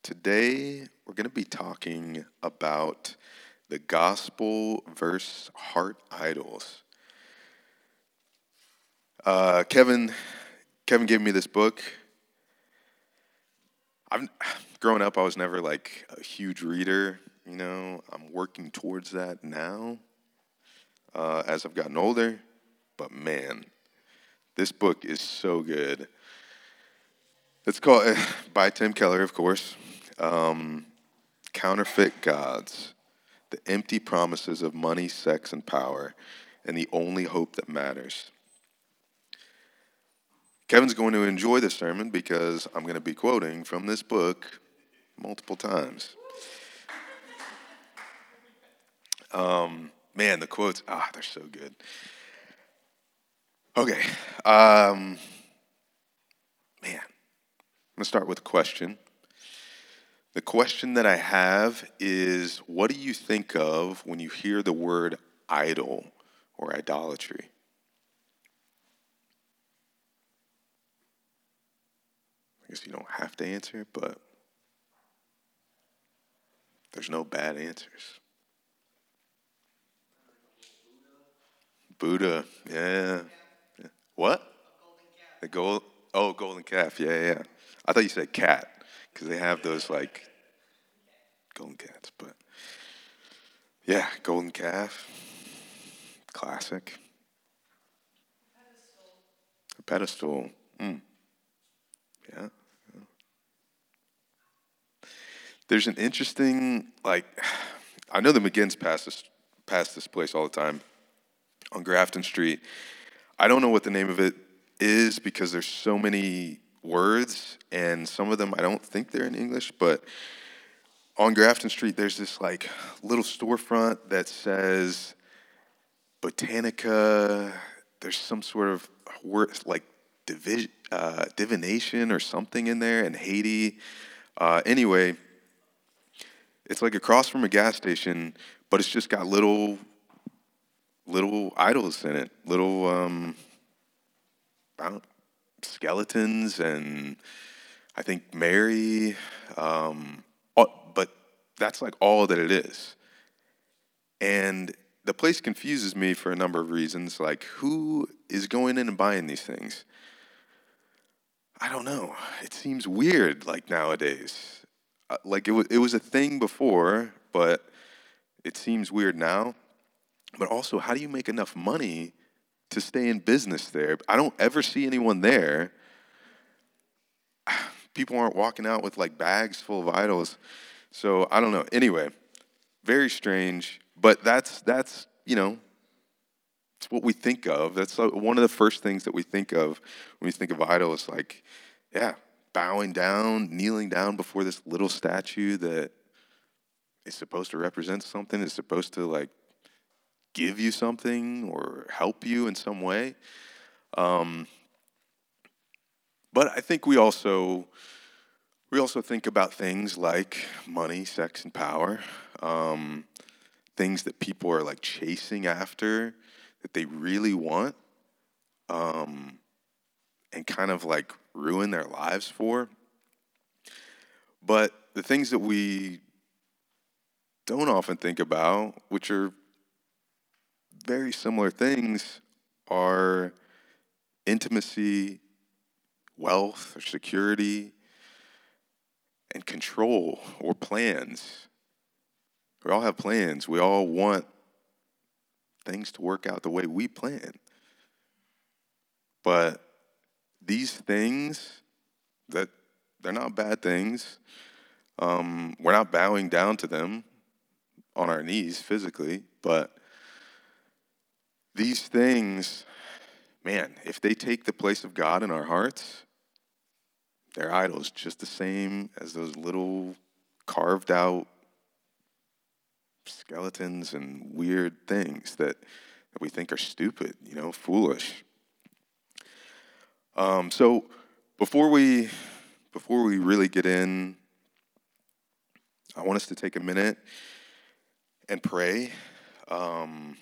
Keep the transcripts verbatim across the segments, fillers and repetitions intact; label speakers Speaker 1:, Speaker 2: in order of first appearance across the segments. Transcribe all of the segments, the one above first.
Speaker 1: Today, we're going to be talking about the gospel versus heart idols. Uh, Kevin, Kevin gave me this book. I've growing up, I was never like a huge reader. You know, I'm working towards that now uh, as I've gotten older. But man, this book is so good. It's called by Tim Keller, of course. Um, Counterfeit Gods, the empty promises of money, sex, and power, and the only hope that matters. Kevin's going to enjoy this sermon because I'm going to be quoting from this book multiple times. Um, man, the quotes, ah, they're so good. Okay, um, man, I'm going to start with a question. The question that I have is, what do you think of when you hear the word idol or idolatry? I guess you don't have to answer, but there's no bad answers. Buddha, yeah. yeah. What? The gold, oh, golden calf, yeah, yeah. I thought you said cat, because they have those, like, golden cats, but yeah, golden calf, classic. A pedestal, mm. yeah. There's an interesting, like, I know the McGinns pass this, pass this place all the time on Grafton Street. I don't know what the name of it is because there's so many words, and some of them I don't think they're in English, but on Grafton Street, there's this like little storefront that says Botanica. There's some sort of word like divi- uh, divination or something in there, and Haiti. Uh, anyway, it's like across from a gas station, but it's just got little little idols in it, little um, I don't skeletons, and I think Mary. Um, but that's like all that it is. And the place confuses me for a number of reasons. Like, who is going in and buying these things? I don't know. It seems weird, like nowadays. Uh, Like it was, it was a thing before, but it seems weird now. But also, how do you make enough money to stay in business there? I don't ever see anyone there. People aren't walking out with like bags full of idols. So I don't know. Anyway, very strange. But that's that's you know it's what we think of. That's uh, one of the first things that we think of when we think of idols. Like, yeah, bowing down, kneeling down before this little statue that is supposed to represent something. Is supposed to like give you something or help you in some way. Um, but I think we also we also think about things like money, sex, and power. Um, things that people are like chasing after that they really want, um, and kind of like ruin their lives for. But the things that we don't often think about, which are very similar things, are intimacy, wealth, or security, and control or plans. We all have plans. We all want things to work out the way we plan. But these things, that they're not bad things. Um, we're not bowing down to them on our knees physically, but these things, man, if they take the place of God in our hearts, they're idols, just the same as those little carved out skeletons and weird things that, that we think are stupid, you know, foolish. Um, so before we before we really get in, I want us to take a minute and pray. Um,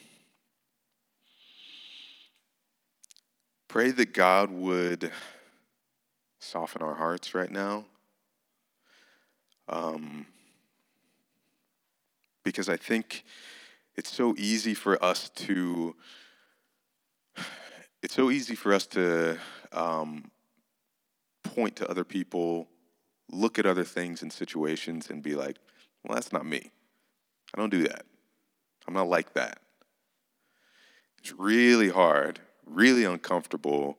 Speaker 1: pray that God would soften our hearts right now. Um, because I think it's so easy for us to, it's so easy for us to um, point to other people, look at other things and situations and be like, well, that's not me. I don't do that. I'm not like that. It's really hard, really uncomfortable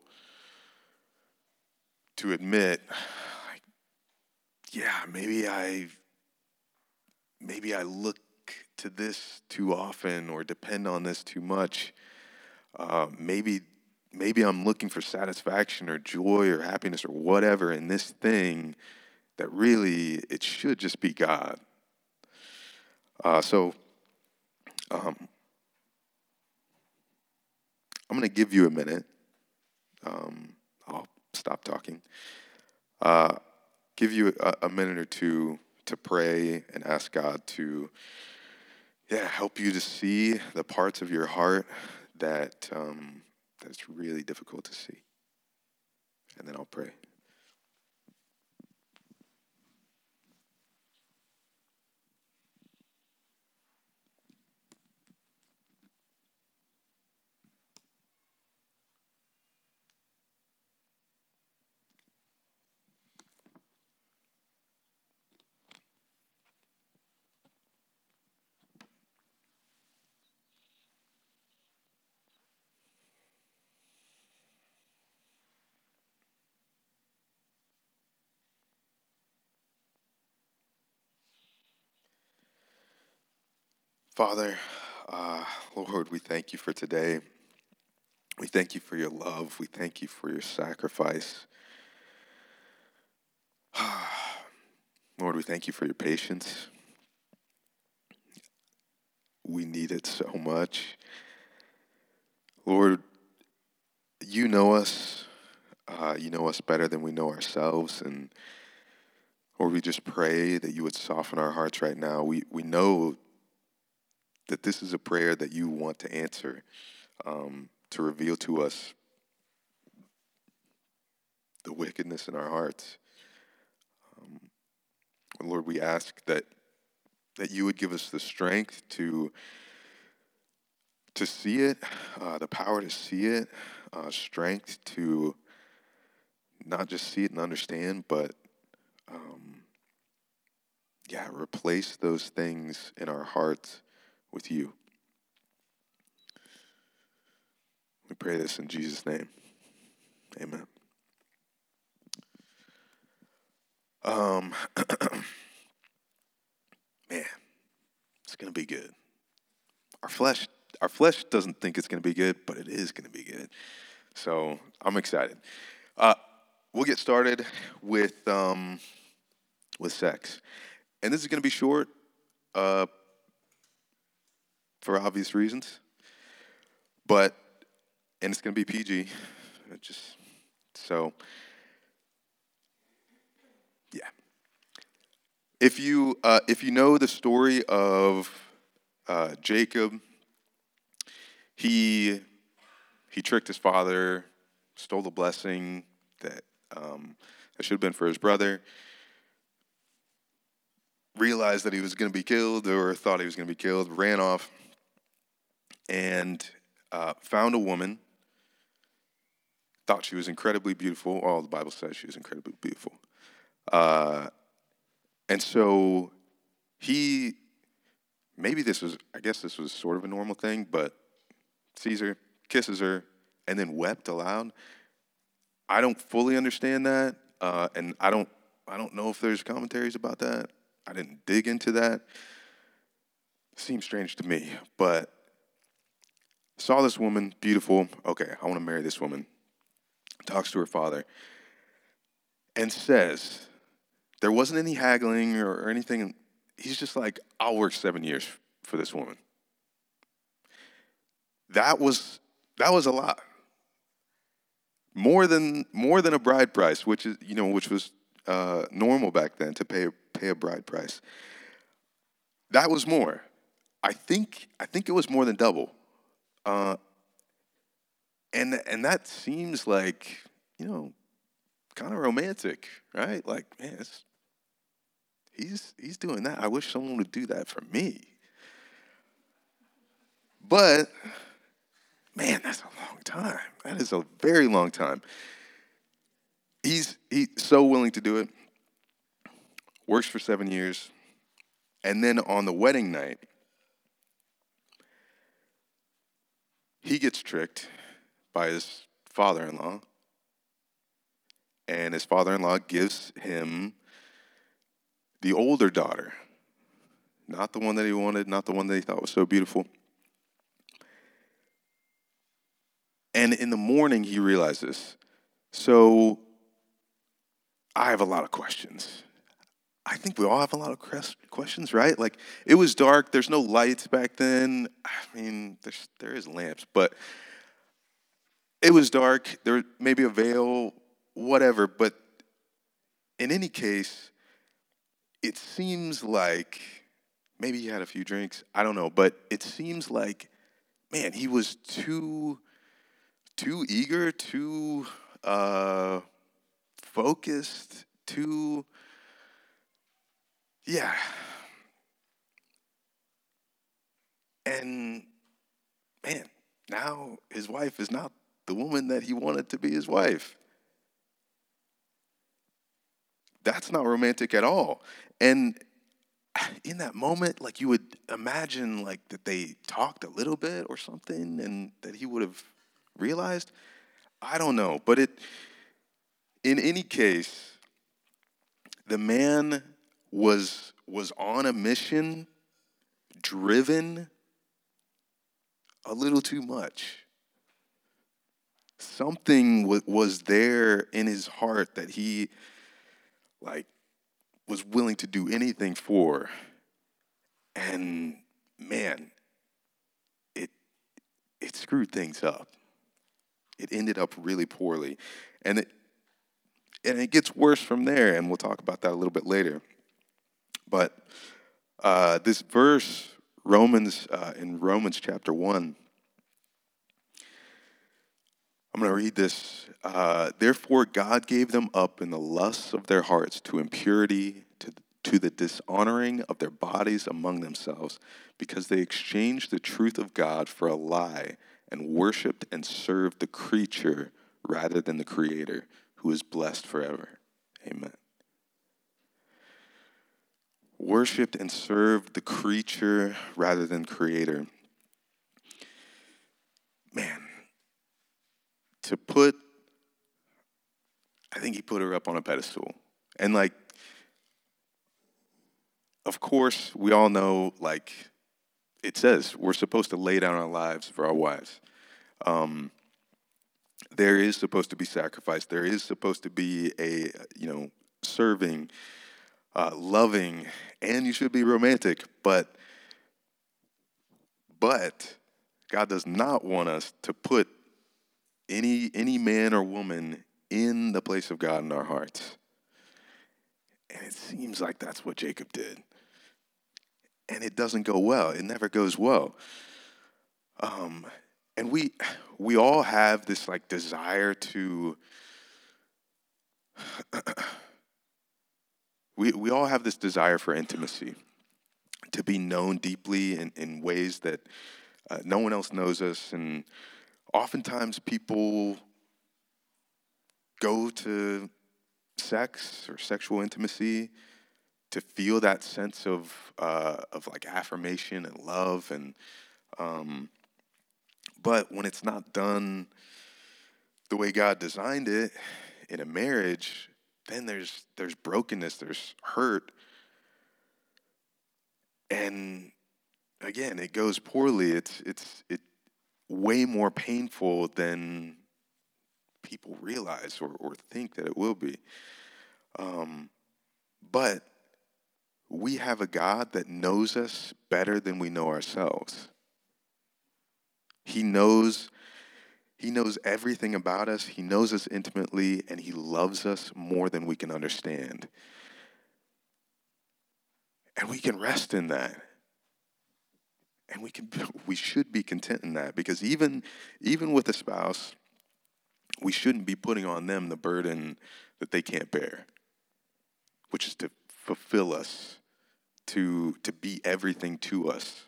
Speaker 1: to admit, like, yeah, maybe I, maybe I look to this too often or depend on this too much. Uh, maybe, maybe I'm looking for satisfaction or joy or happiness or whatever in this thing that really it should just be God. Uh, so um, I'm going to give you a minute. Um, I'll stop talking. Uh, give you a, a minute or two to pray and ask God to, yeah, help you to see the parts of your heart that um, that's really difficult to see. And then I'll pray. Father, uh, Lord, we thank you for today. We thank you for your love. We thank you for your sacrifice. Lord, we thank you for your patience. We need it so much. Lord, you know us. Uh, you know us better than we know ourselves. And Lord, we just pray that you would soften our hearts right now. We, we know that this is a prayer that you want to answer, um, to reveal to us the wickedness in our hearts. Um, Lord, we ask that that you would give us the strength to to see it, uh, the power to see it, uh, strength to not just see it and understand, but um, yeah, replace those things in our hearts with you. We pray this in Jesus' name. Amen. Um, man, it's gonna be good. Our flesh, our flesh doesn't think it's gonna be good, but it is gonna be good. So I'm excited. Uh, we'll get started with um, with sex, and this is gonna be short, uh, for obvious reasons, but and it's gonna be P G. It just so yeah. If you uh, if you know the story of uh, Jacob, he he tricked his father, stole the blessing that um, that should have been for his brother. Realized that he was going to be killed, or thought he was going to be killed. Ran off and uh, found a woman. Thought she was incredibly beautiful. Well, the Bible says she was incredibly beautiful. Uh, and so he, maybe this was, I guess this was sort of a normal thing, but sees her, kisses her, and then wept aloud. I don't fully understand that, uh, and I don't, I don't know if there's commentaries about that. I didn't dig into that. It seems strange to me, but saw this woman, beautiful. Okay, I want to marry this woman. Talks to her father and says, there wasn't any haggling or, or anything. He's just like, I'll work seven years for this woman. That was that was a lot. More than more than a bride price, which is you know which was uh, normal back then to pay pay a bride price. That was more. I think I think it was more than double. Uh, and and that seems like you know kind of romantic, right? Like man, it's, He's he's doing that. I wish someone would do that for me. But man, that's a long time. That is a very long time. He's he's so willing to do it. Works for seven years. And then on the wedding night, he gets tricked by his father-in-law. And his father-in-law gives him the older daughter. Not the one that he wanted, not the one that he thought was so beautiful. And in the morning, he realizes, so I have a lot of questions. I think we all have a lot of questions, right? Like, it was dark. There's no lights back then. I mean, there's, there is lamps, but it was dark. There may be a veil, whatever. But in any case, it seems like maybe he had a few drinks. I don't know. But it seems like, man, he was too, too eager, too uh, focused, too... Yeah. And, man, now his wife is not the woman that he wanted to be his wife. That's not romantic at all. And in that moment, like, you would imagine, like, that they talked a little bit or something and that he would have realized. I don't know. But it, in any case, the man was was on a mission, driven a little too much. Something w- was there in his heart that he, like, was willing to do anything for. And, man, it it screwed things up. It ended up really poorly. And it and it gets worse from there, and we'll talk about that a little bit later. But uh, this verse, Romans, uh, in Romans chapter one, I'm going to read this. Uh, Therefore, God gave them up in the lusts of their hearts to impurity, to, to the dishonoring of their bodies among themselves, because they exchanged the truth of God for a lie and worshiped and served the creature rather than the Creator, who is blessed forever. Amen. Worshipped and served the creature rather than Creator. Man, to put, I think he put her up on a pedestal. And, like, of course, we all know, like, it says we're supposed to lay down our lives for our wives. Um, there is supposed to be sacrifice. There is supposed to be a, you know, serving, uh, loving, and you should be romantic. But, but God does not want us to put any any man or woman in the place of God in our hearts. And it seems like that's what Jacob did. And it doesn't go well. It never goes well. Um, and we we all have this, like, desire to we we all have this desire for intimacy, to be known deeply in, in ways that uh, no one else knows us. And oftentimes people go to sex or sexual intimacy to feel that sense of uh, of like affirmation and love, and um, but when it's not done the way God designed it in a marriage, then there's there's brokenness, there's hurt, and again, it goes poorly. It's it's it way more painful than people realize or, or think that it will be. Um, but we have a God that knows us better than we know ourselves. He knows, he knows everything about us. He knows us intimately, and he loves us more than we can understand. And we can rest in that. And we can we should be content in that, because even even with a spouse, we shouldn't be putting on them the burden that they can't bear, which is to fulfill us, to to be everything to us.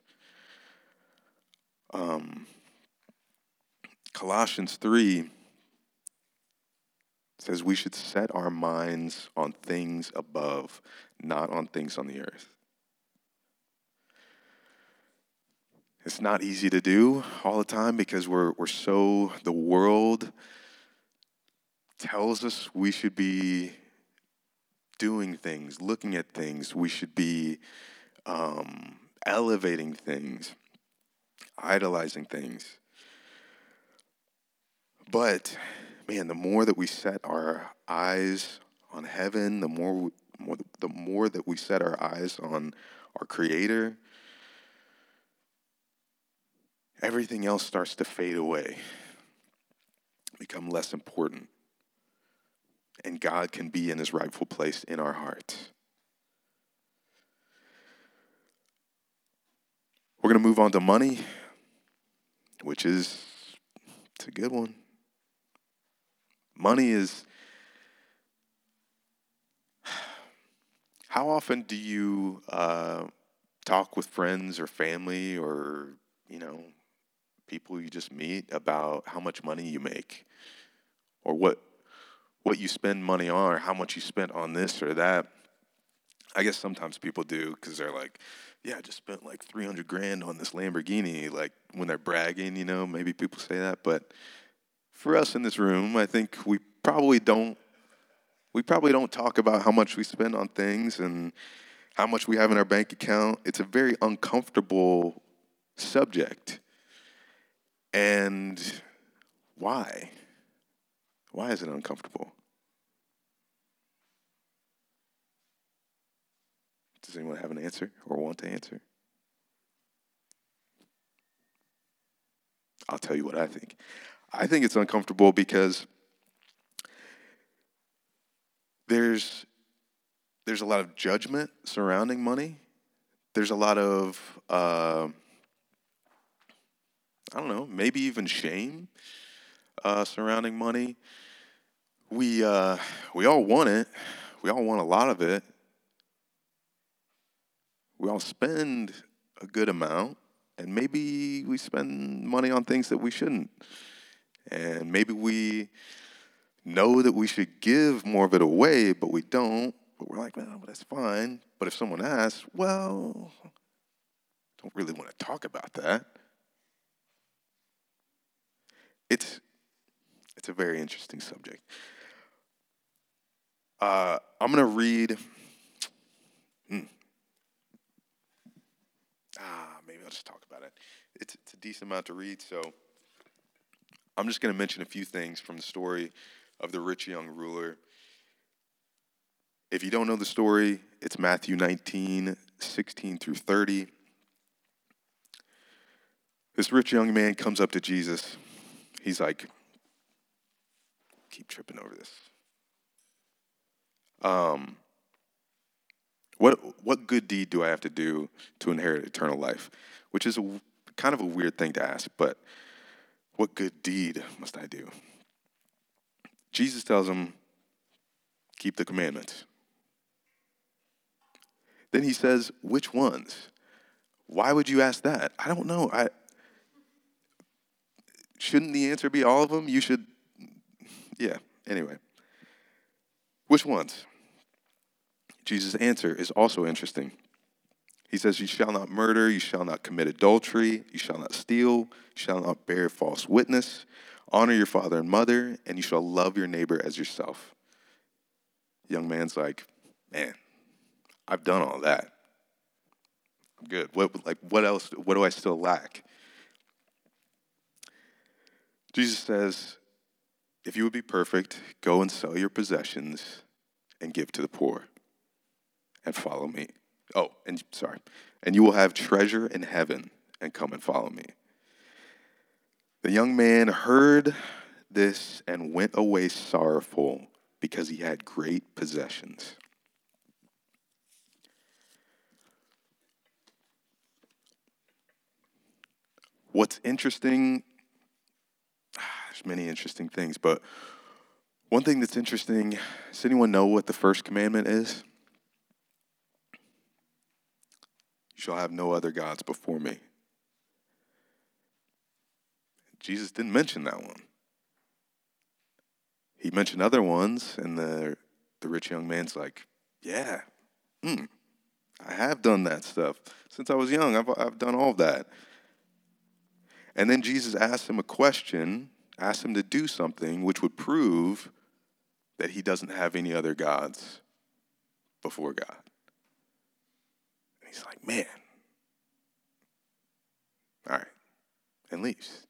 Speaker 1: Um, Colossians three says we should set our minds on things above, not on things on the earth. It's not easy to do all the time because we're we're so, the world tells us we should be doing things, looking at things, we should be um, elevating things, idolizing things. But man, the more that we set our eyes on heaven, the more, we, more the more that we set our eyes on our Creator, everything else starts to fade away, become less important, and God can be in his rightful place in our hearts. We're going to move on to money, which is, it's a good one. Money is, how often do you uh, talk with friends or family or, you know, people you just meet about how much money you make or what what you spend money on or how much you spent on this or that? I guess sometimes people do because they're like, yeah, I just spent like three hundred grand on this Lamborghini, like when they're bragging, you know, maybe people say that. But for us in this room, I think we probably don't, we probably don't talk about how much we spend on things and how much we have in our bank account. It's a very uncomfortable subject. And why? Why is it uncomfortable? Does anyone have an answer or want to answer? I'll tell you what I think. I think it's uncomfortable because there's there's a lot of judgment surrounding money. There's a lot of, uh, I don't know, maybe even shame uh, surrounding money. We uh, we all want it. We all want a lot of it. We all spend a good amount, and maybe we spend money on things that we shouldn't. And maybe we know that we should give more of it away, but we don't. But we're like, well, well that's fine. But if someone asks, well, don't really want to talk about that. It's it's a very interesting subject. Uh, I'm going to read. Hmm, ah, maybe I'll just talk about it. It's, it's a decent amount to read, so I'm just going to mention a few things from the story of the rich young ruler. If you don't know the story, it's Matthew nineteen, sixteen through thirty. This rich young man comes up to Jesus. He's like, keep tripping over this. Um, what what good deed do I have to do to inherit eternal life? Which is a, kind of a weird thing to ask, but what good deed must I do? Jesus tells him, keep the commandments. Then he says, which ones? Why would you ask that? I don't know. I shouldn't the answer be all of them? You should, yeah, anyway. Which ones? Jesus' answer is also interesting. He says, you shall not murder, you shall not commit adultery, you shall not steal, you shall not bear false witness, honor your father and mother, and you shall love your neighbor as yourself. The young man's like, man, I've done all that. I'm good. What, like, what else, what do I still lack? Jesus says, if you would be perfect, go and sell your possessions and give to the poor and follow me. Oh, and sorry. And you will have treasure in heaven and come and follow me. The young man heard this and went away sorrowful because he had great possessions. What's interesting, there's many interesting things, but one thing that's interesting, does anyone know what the first commandment is? shall have no other gods before me. Jesus didn't mention that one. He mentioned other ones, and the the rich young man's like, yeah, mm, I have done that stuff. Since I was young, I've, I've done all of that. And then Jesus asked him a question, asked him to do something which would prove that he doesn't have any other gods before God. And he's like, man. All right. And leaves.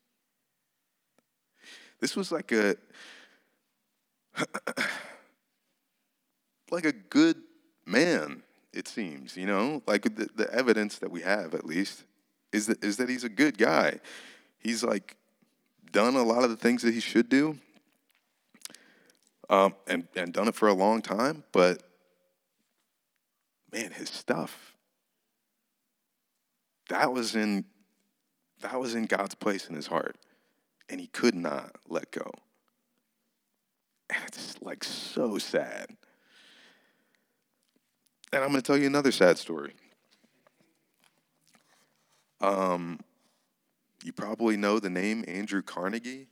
Speaker 1: This was like a like a good man, it seems, you know? Like the, the evidence that we have, at least, is that is that he's a good guy. He's like done a lot of the things that he should do, um, and, and done it for a long time, but man, his stuff, that was in that was in God's place in his heart, and he could not let go. And it's like so sad. And I'm going to tell you another sad story. Um, you probably know the name Andrew Carnegie.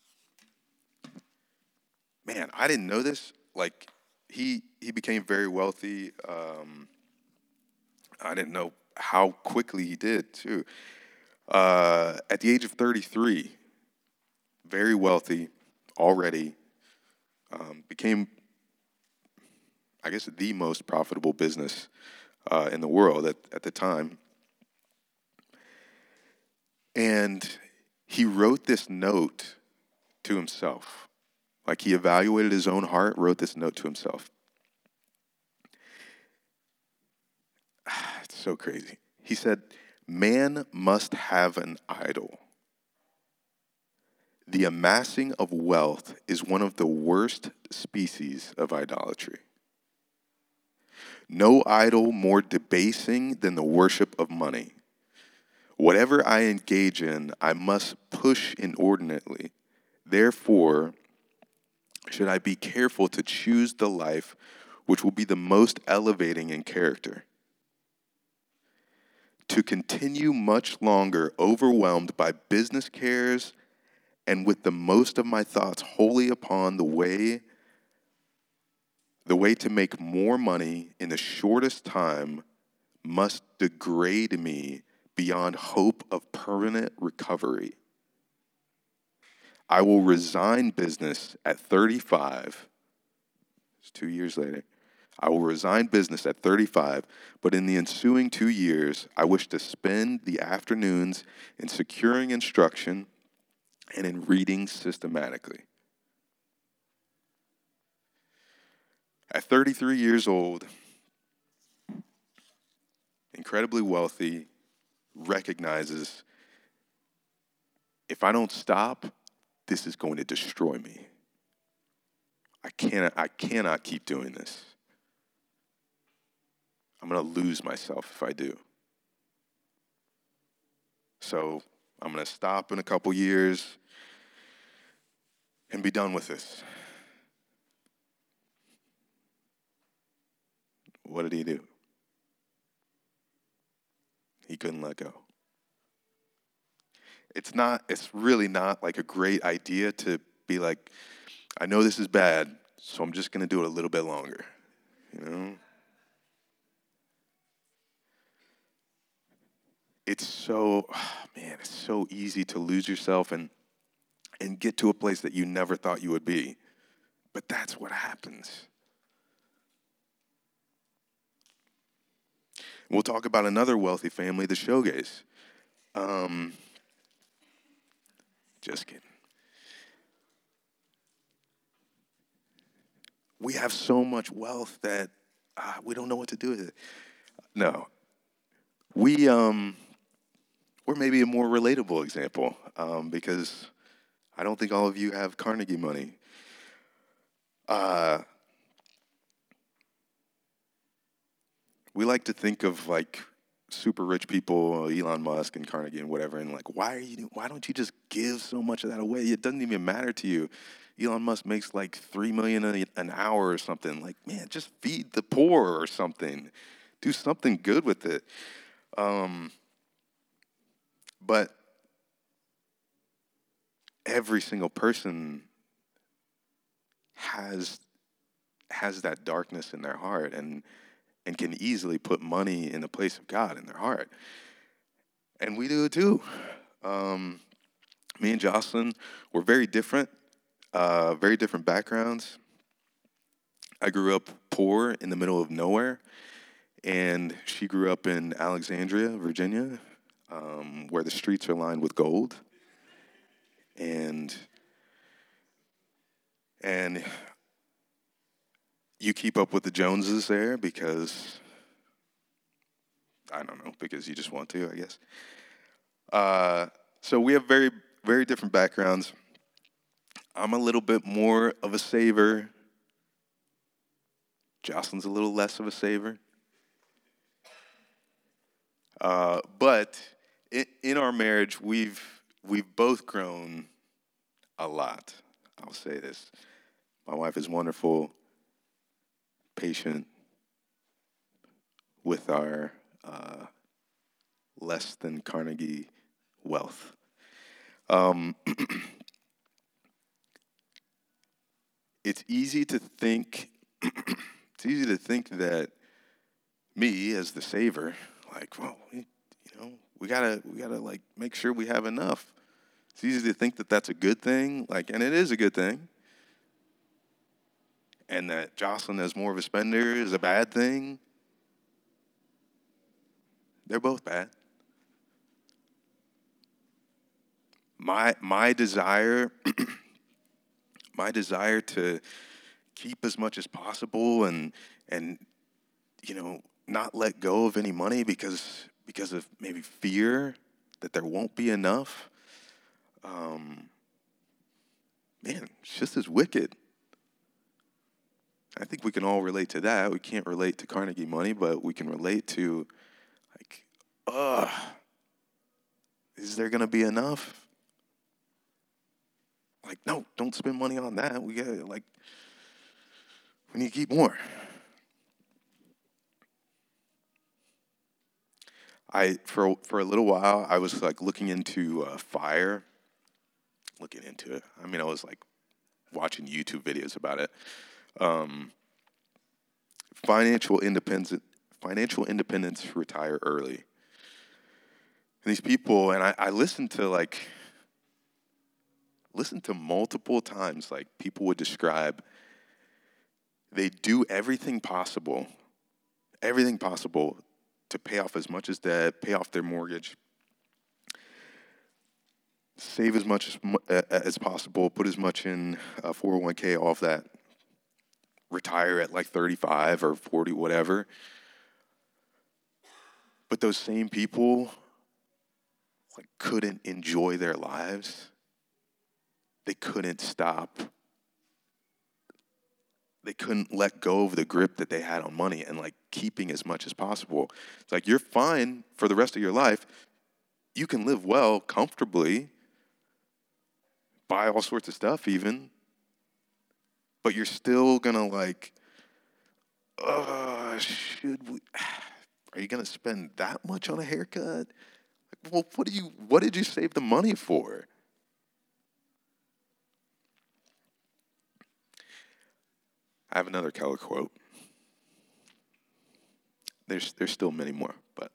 Speaker 1: Man, I didn't know this. Like, he he became very wealthy. Um, I didn't know how quickly he did, too. Uh, at the age of thirty-three, very wealthy already, um, became, I guess, the most profitable business uh, in the world at, at the time. And he wrote this note to himself. Like, he evaluated his own heart, wrote this note to himself. It's so crazy. He said, man must have an idol. The amassing of wealth is one of the worst species of idolatry. No idol more debasing than the worship of money. Whatever I engage in, I must push inordinately. Therefore, should I be careful to choose the life which will be the most elevating in character. To continue much longer overwhelmed by business cares and with the most of my thoughts wholly upon the way the way to make more money in the shortest time must degrade me beyond hope of permanent recovery. I will resign business at thirty-five. It's two years later. I will resign business at thirty-five, but in the ensuing two years, I wish to spend the afternoons in securing instruction and in reading systematically. At thirty-three years old, incredibly wealthy, recognizes, if I don't stop, this is going to destroy me. I cannot, I cannot keep doing this. I'm going to lose myself if I do. So I'm going to stop in a couple years and be done with this. What did he do? He couldn't let go. It's not, it's really not like a great idea to be like, I know this is bad, so I'm just going to do it a little bit longer, you know? It's so, oh man, it's so easy to lose yourself and and get to a place that you never thought you would be. But that's what happens. We'll talk about another wealthy family, the Shogays. Um, just kidding. We have so much wealth that uh, we don't know what to do with it. No. We, um, we're maybe a more relatable example um, because I don't think all of you have Carnegie money. Uh, we like to think of like super rich people, Elon Musk and Carnegie and whatever, and like, why are you? Why don't you just give so much of that away? It doesn't even matter to you. Elon Musk makes like three million an hour or something. Like, man, just feed the poor or something. Do something good with it. Um, but every single person has has that darkness in their heart, and and can easily put money in the place of God in their heart. And we do it too. Um, me and Jocelyn were very different, uh, very different backgrounds. I grew up poor in the middle of nowhere, and she grew up in Alexandria, Virginia, um, where the streets are lined with gold. And and you keep up with the Joneses there because I don't know, because you just want to, I guess. Uh, so we have very, very different backgrounds. I'm a little bit more of a saver. Jocelyn's a little less of a saver. Uh, but in, in our marriage, we've we've both grown a lot. I'll say this: my wife is wonderful, patient with our uh, less than Carnegie wealth. Um, it's easy to think. It's easy to think that me, as the saver, like, well, we, you know, we gotta, we gotta like make sure we have enough. It's easy to think that that's a good thing, like, and it is a good thing. And that Jocelyn, as more of a spender, is a bad thing. They're both bad. My my desire, my desire to keep as much as possible and and you know not let go of any money because because of maybe fear that there won't be enough. Um, man, it's just as wicked. I think we can all relate to that. We can't relate to Carnegie money, but we can relate to, like, ugh, is there gonna be enough? Like, no, don't spend money on that. We got like, we need to keep more. I for for a little while I was like looking into uh, FIRE, looking into it. I mean, I was like watching YouTube videos about it. Um, financial independence, financial independence, retire early. And these people, and I, I listened to like, listened to multiple times, like people would describe, they do everything possible, everything possible to pay off as much as debt, pay off their mortgage, save as much as, as possible, put as much in uh, four oh one k off that, retire at like thirty-five or forty, whatever. But those same people like couldn't enjoy their lives. They couldn't stop. They couldn't let go of the grip that they had on money and like keeping as much as possible. It's like, you're fine for the rest of your life. You can live well, comfortably, buy all sorts of stuff even, but you're still gonna like, uh, should we, are you gonna spend that much on a haircut? Like, well, what do you, what did you save the money for? I have another Keller quote. There's there's still many more, but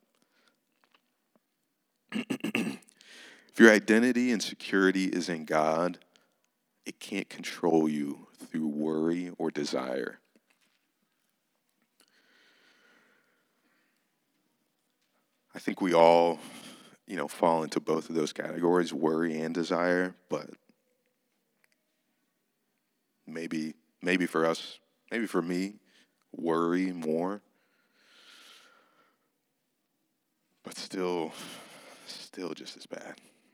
Speaker 1: if your identity and security is in God, it can't control you through worry or desire. I think we all, you know, fall into both of those categories, worry and desire, but maybe maybe for us, maybe for me, worry more. But still still just as bad.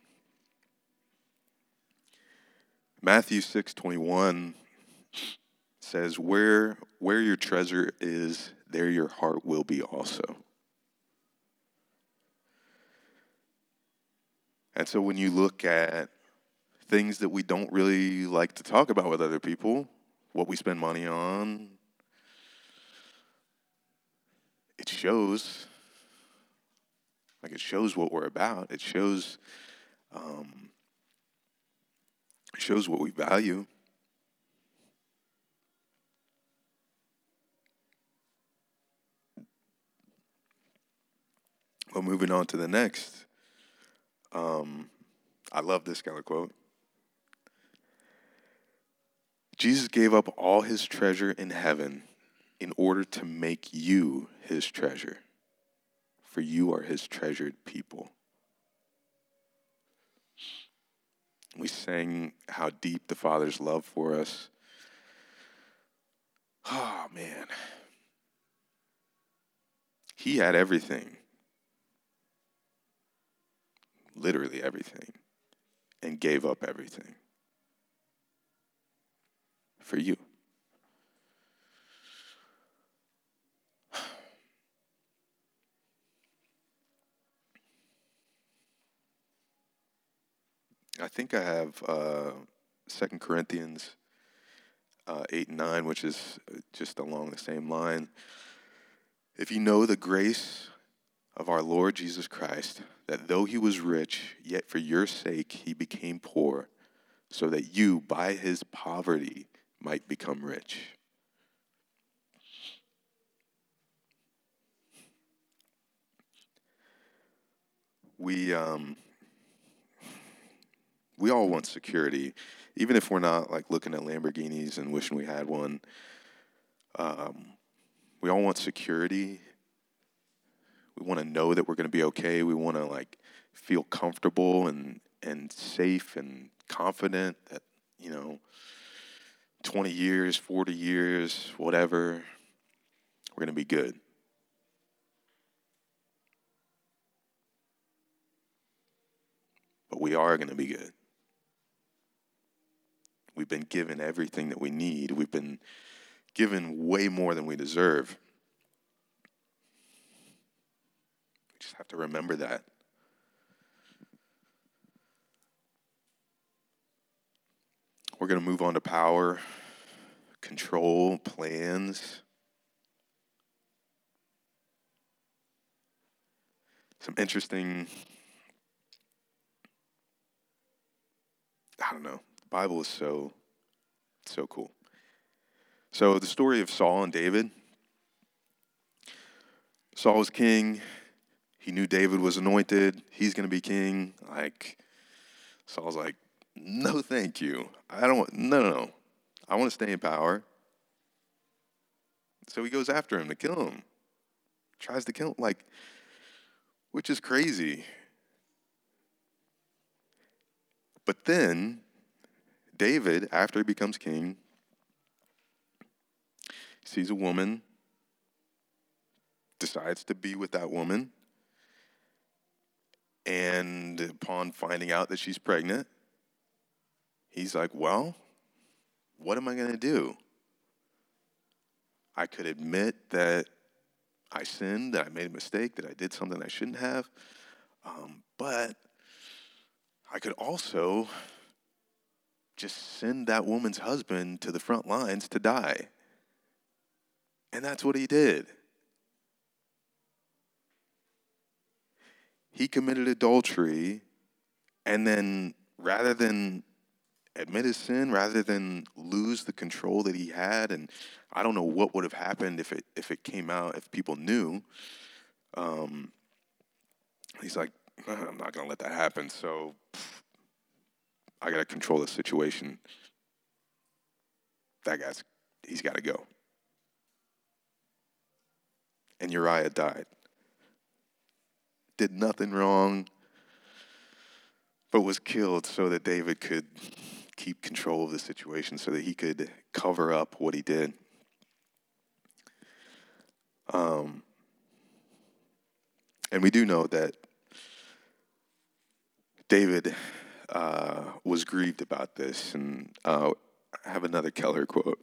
Speaker 1: Matthew six twenty-one says, where where your treasure is, there your heart will be also. And so when you look at things that we don't really like to talk about with other people, what we spend money on, it shows. Like, it shows what we're about. It shows, um, it shows what we value. Well, moving on to the next. Um, I love this kind of quote. Jesus gave up all his treasure in heaven in order to make you his treasure, for you are his treasured people. We sang how deep the Father's love for us. Oh, man. He had everything. Literally everything. And gave up everything. For you. I think I have uh, Second Corinthians uh, eight and nine, which is just along the same line. If you know the grace of our Lord Jesus Christ, that though he was rich, yet for your sake he became poor, so that you, by his poverty, might become rich. We um, we all want security, even if we're not like looking at Lamborghinis and wishing we had one. Um, we all want security. We want to know that we're going to be okay. We want to like feel comfortable and and safe and confident that, you know, twenty years, forty years, whatever, we're going to be good. But we are going to be good. We've been given everything that we need. We've been given way more than we deserve. We just have to remember that. We're going to move on to power, control, plans. Some interesting, I don't know, the Bible is so, so cool. So the story of Saul and David. Saul was king. He knew David was anointed. He's going to be king. Like, Saul's like, no, thank you. I don't, no, no, no. I want to stay in power. So he goes after him to kill him. Tries to kill him, like, which is crazy. But then, David, after he becomes king, sees a woman, decides to be with that woman, and upon finding out that she's pregnant, he's like, well, what am I going to do? I could admit that I sinned, that I made a mistake, that I did something I shouldn't have, um, but I could also just send that woman's husband to the front lines to die. And that's what he did. He committed adultery, and then rather than admit his sin, rather than lose the control that he had, and I don't know what would have happened if it if it came out, if people knew, um, he's like, I'm not going to let that happen, so pff, I got to control the situation. That guy's, he's got to go. And Uriah died. Did nothing wrong, but was killed so that David could keep control of the situation, so that he could cover up what he did. Um, and we do know that David uh, was grieved about this, and uh, I have another Keller quote,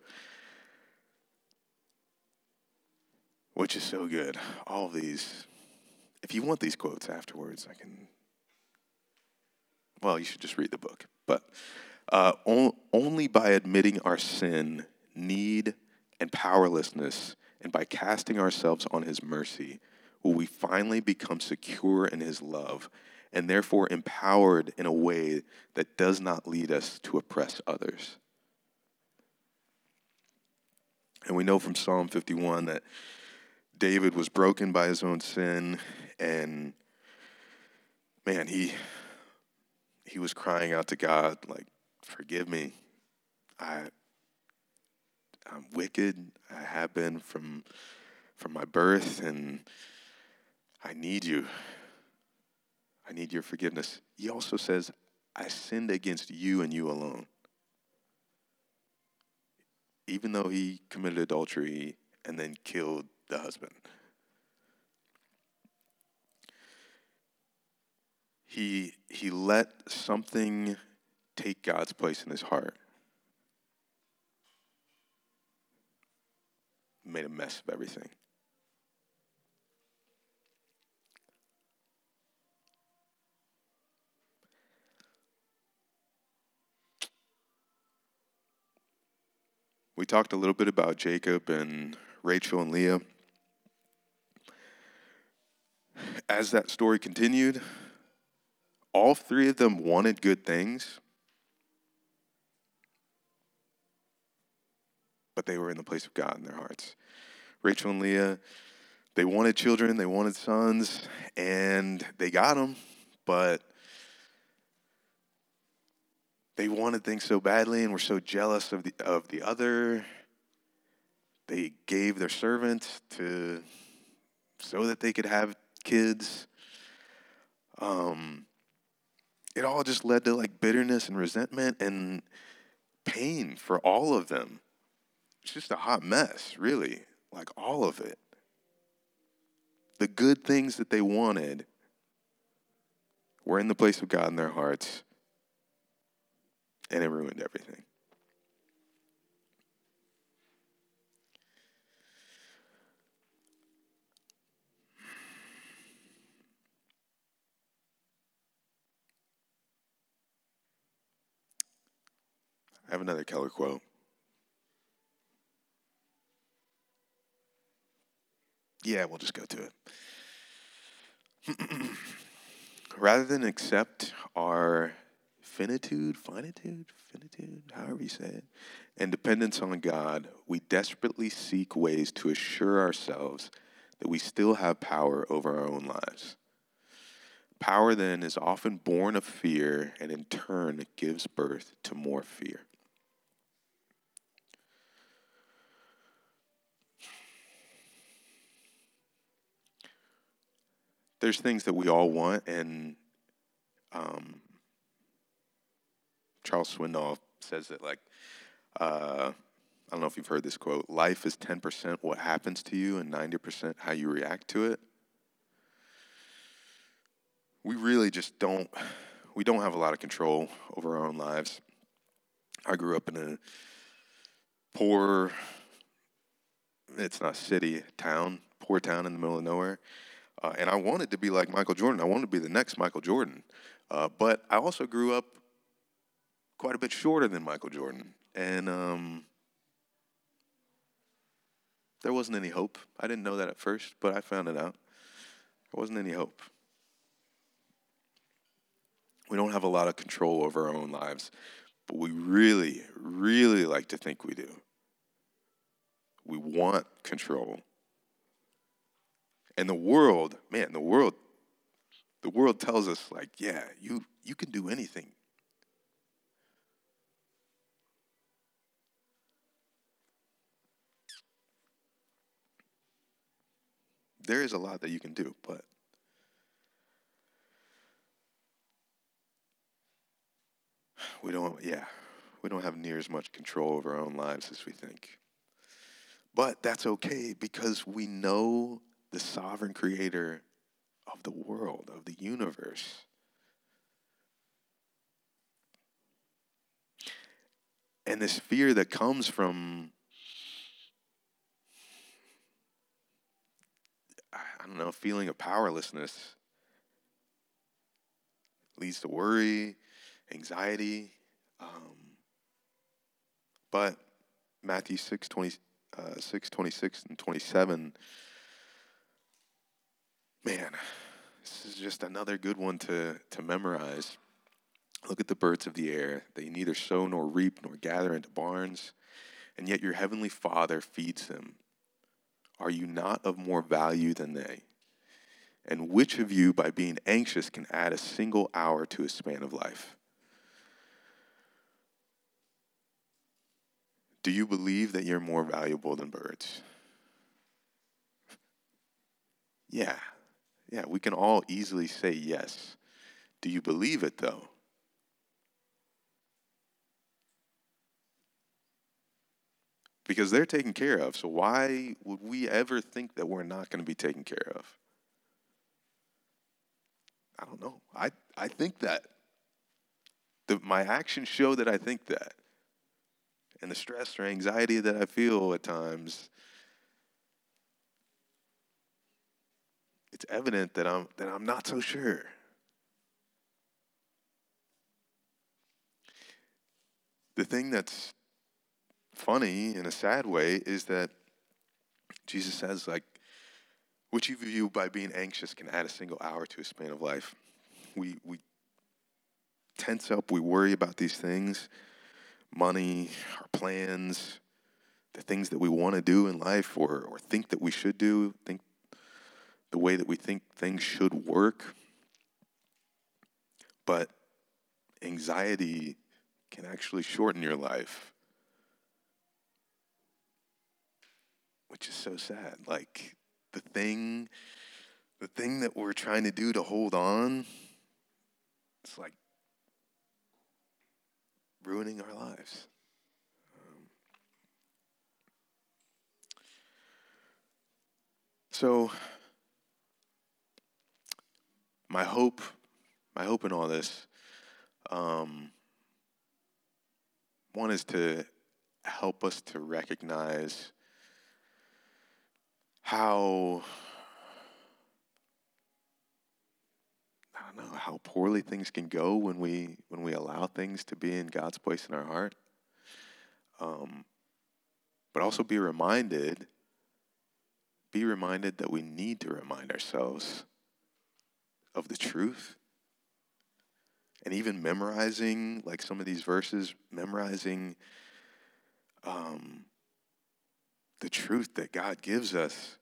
Speaker 1: which is so good. All of these, if you want these quotes afterwards, I can, well, you should just read the book. But uh, on, only by admitting our sin, need, and powerlessness, and by casting ourselves on his mercy, will we finally become secure in his love and therefore empowered in a way that does not lead us to oppress others. And we know from Psalm fifty-one that David was broken by his own sin, and man, he he was crying out to God, like, forgive me. I I'm wicked. I have been from from my birth, and I need you. I need your forgiveness. He also says, I sinned against you and you alone. Even though he committed adultery and then killed the husband. He, he let something take God's place in his heart. Made a mess of everything. We talked a little bit about Jacob and Rachel and Leah. As that story continued, all three of them wanted good things, but they were in the place of God in their hearts. Rachel and Leah, they wanted children, they wanted sons, and they got them, but they wanted things so badly and were so jealous of the of the other. They gave their servant to so that they could have kids. Um, it all just led to like bitterness and resentment and pain for all of them. It's just a hot mess, really, like all of it. The good things that they wanted were in the place of God in their hearts, and it ruined everything. I have another Keller quote. Yeah, we'll just go to it. Rather than accept our finitude, finitude, finitude, however you say it, and dependence on God, we desperately seek ways to assure ourselves that we still have power over our own lives. Power then is often born of fear and in turn gives birth to more fear. There's things that we all want, and um, Charles Swindoll says that, like, uh, I don't know if you've heard this quote, life is ten percent what happens to you and ninety percent how you react to it. We really just don't, we don't have a lot of control over our own lives. I grew up in a poor, it's not city, town, poor town in the middle of nowhere. Uh, and I wanted to be like Michael Jordan. I wanted to be the next Michael Jordan. Uh, but I also grew up quite a bit shorter than Michael Jordan. And um, there wasn't any hope. I didn't know that at first, but I found it out. There wasn't any hope. We don't have a lot of control over our own lives, but we really, really like to think we do. We want control. And the world, man, the world, the world tells us, like, yeah, you, you can do anything. There is a lot that you can do, but we don't, yeah, we don't have near as much control over our own lives as we think. But that's okay because we know the sovereign creator of the world, of the universe. And this fear that comes from, I don't know, feeling of powerlessness leads to worry, anxiety. Um, but Matthew six, twenty, uh, six, twenty-six and twenty-seven Man, this is just another good one to, to memorize. Look at the birds of the air. They neither sow nor reap nor gather into barns, and yet your heavenly Father feeds them. Are you not of more value than they? And which of you, by being anxious, can add a single hour to his span of life? Do you believe that you're more valuable than birds? Yeah. Yeah, we can all easily say yes. Do you believe it, though? Because they're taken care of. So why would we ever think that we're not going to be taken care of? I don't know. I, I think that. The, my actions show that I think that. And the stress or anxiety that I feel at times, it's evident that I'm that I'm not so sure. The thing that's funny in a sad way is that Jesus says, like, which of you by being anxious can add a single hour to a span of life? We we tense up, we worry about these things, money, our plans, the things that we want to do in life or, or think that we should do, think the way that we think things should work. But anxiety can actually shorten your life, which is so sad. Like the thing, the thing that we're trying to do to hold on, it's like ruining our lives. Um, so my hope, my hope in all this, um, one is to help us to recognize how, I don't know, how poorly things can go when we when we allow things to be in God's place in our heart. Um, but also be reminded, be reminded that we need to remind ourselves of the truth. And even memorizing, like some of these verses, memorizing um, the truth that God gives us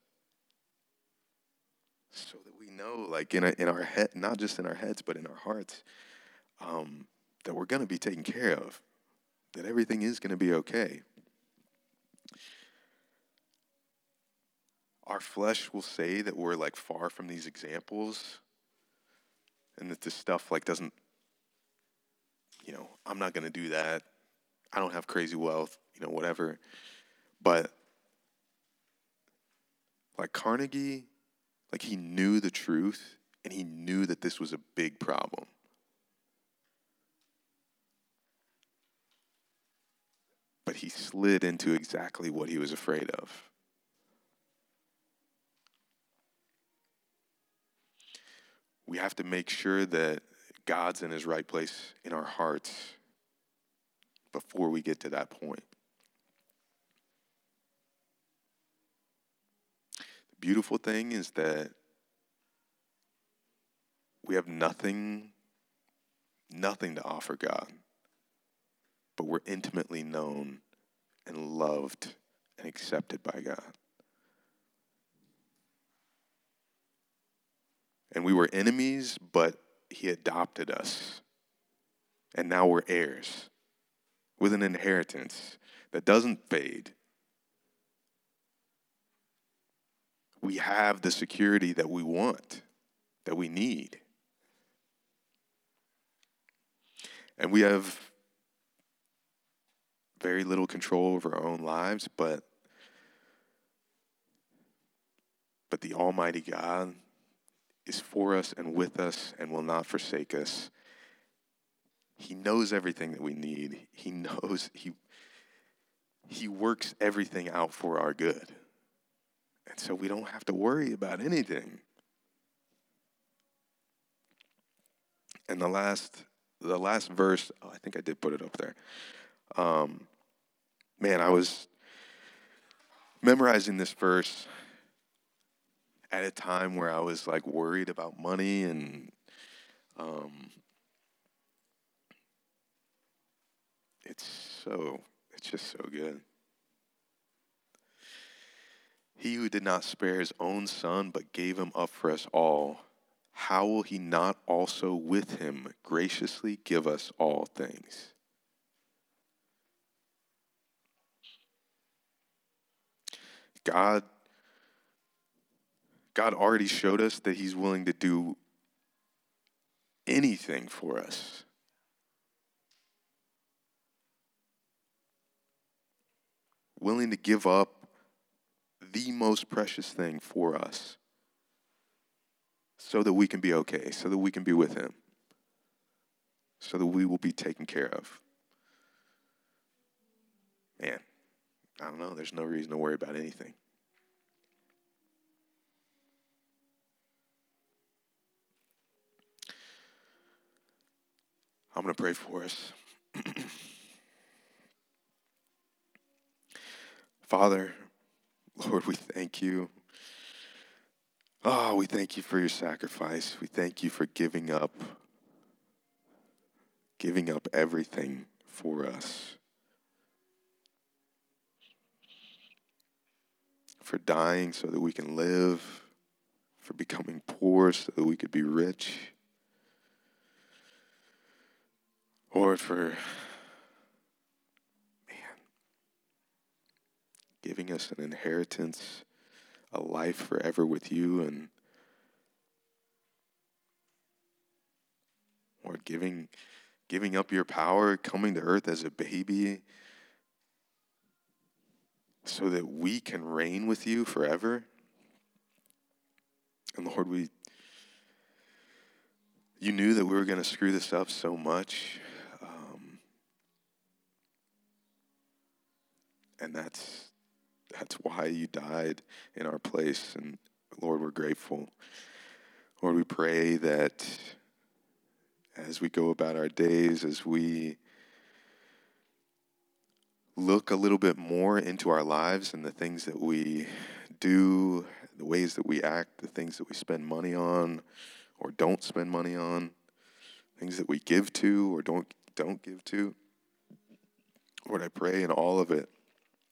Speaker 1: so that we know, like in, a, in our head, not just in our heads, but in our hearts, um, that we're going to be taken care of, that everything is going to be okay. Our flesh will say that we're like far from these examples and that this stuff like doesn't, you know, I'm not going to do that. I don't have crazy wealth, you know, whatever. But like Carnegie, like he knew the truth and he knew that this was a big problem. But he slid into exactly what he was afraid of. We have to make sure that God's in his right place in our hearts before we get to that point. The beautiful thing is that we have nothing, nothing to offer God, but we're intimately known and loved and accepted by God. And we were enemies, but he adopted us. And now we're heirs with an inheritance that doesn't fade. We have the security that we want, that we need. And we have very little control over our own lives, but but the Almighty God is for us and with us and will not forsake us. He knows everything that we need. He knows, he, he works everything out for our good. And so we don't have to worry about anything. And the last, the last verse, oh, I think I did put it up there. Um, man, I was memorizing this verse, at a time where I was like worried about money and um, it's so, it's just so good. He who did not spare his own son, but gave him up for us all, how will he not also with him graciously give us all things? God, God already showed us that he's willing to do anything for us. Willing to give up the most precious thing for us so that we can be okay, so that we can be with him, so that we will be taken care of. Man, I don't know. There's no reason to worry about anything. I'm going to pray for us. Father, Lord, we thank you. Oh, we thank you for your sacrifice. We thank you for giving up, giving up everything for us. For dying so that we can live, for becoming poor so that we could be rich. Lord, for, man, giving us an inheritance, a life forever with you, and Lord, giving, giving up your power, coming to earth as a baby so that we can reign with you forever. And Lord, we, you knew that we were going to screw this up so much. Um, and that's, that's why you died in our place. And Lord, we're grateful. Lord, we pray that as we go about our days, as we look a little bit more into our lives and the things that we do, the ways that we act, the things that we spend money on or don't spend money on, things that we give to or don't don't give to. Lord, I pray in all of it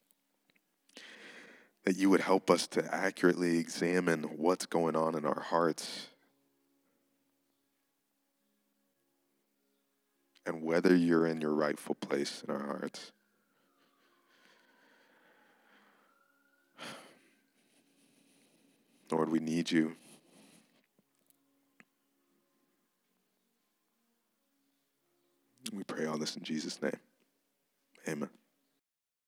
Speaker 1: that you would help us to accurately examine what's going on in our hearts and whether you're in your rightful place in our hearts. Lord, we need you. We pray all this in Jesus' name. Amen.